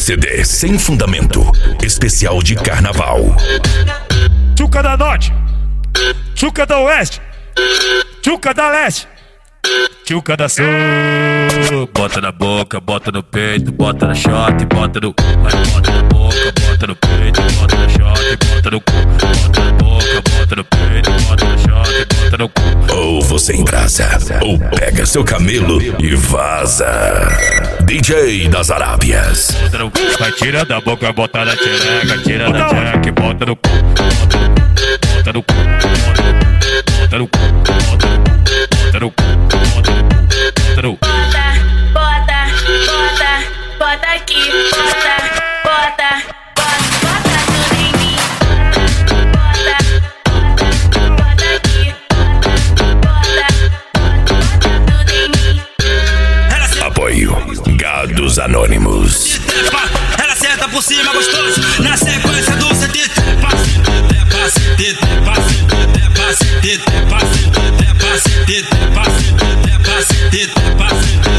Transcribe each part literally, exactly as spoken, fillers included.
C D Sem Fundamento, especial de carnaval. Tchuca da Norte, Tchuca da Oeste, Tchuca da Leste, Tchuca da Sul. Bota na boca, bota no peito, bota na shot, bota no... Vai, bota na boca, bota no peito, bota na shot, bota no cu. Bota na boca, bota no peito, bota na shot, bota no cu. Ou você embrasa, ou pega seu camelo e vaza. D J das Arábias. Bota no cu, vai tira da boca, bota na tchereca, tira na tchereca, bota no cu. Bota no cu, bota no cu, bota no cu, bota no cu, bota no cu, bota no cu. Bota, bota, bota aqui, bota, bota, bota, bota tudo em mim. Bota, bota aqui, bota, bota tudo em mim. Apoio Gados Anônimos. Ela senta por cima gostoso, na sequência do C D. Depa, depa, depa, depa, depa, depa, depa,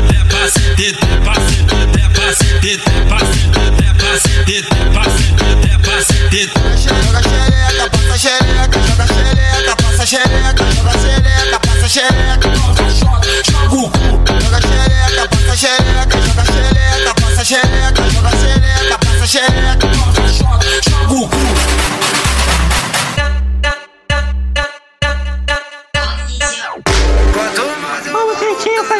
Joga xereca, passa xereca, joga xereca, passa xereca, joga xereca, passa xereca, joga o cu. Joga xereca, passa xereca, joga xereca, passa xereca, joga xereca, passa xereca, joga o cu. Vamos sentir, faz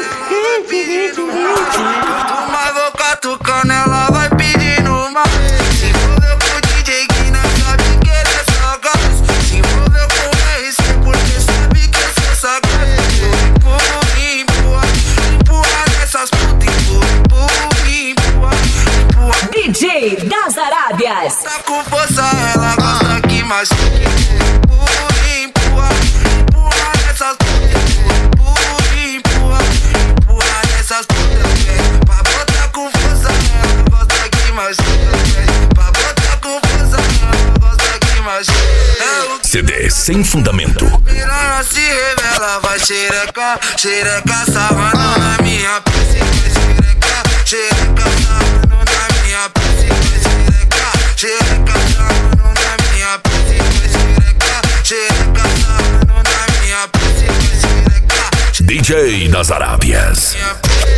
Quanto mais vou catucando, ela vai pedindo mais. Se envolveu com o D J que não sabe que ele é sagaz. Se envolveu com o R C porque sabe que eu sou sagaz. Empurra, empurra, empurra nessas putas. Empurra, empurra, empurra. D J das Arábias. Tá com força, ela gosta que machuque. Empurra, empurra, empurra nessas putas. Empurra, empurra, empurra nessas putas. Pra botar com força, ela gosta que machuque. Pra botar com força, ela gosta que machuque. C D Sem Fundamento. Piranha se revela, vai xereca, xereca sarrando na minha pista. Xereca, xereca sarrando na minha pista. Xereca, xereca sarrando na minha pista. Xereca, xereca sarrando na minha pista. Xereca, D J das Arábias. minha pista.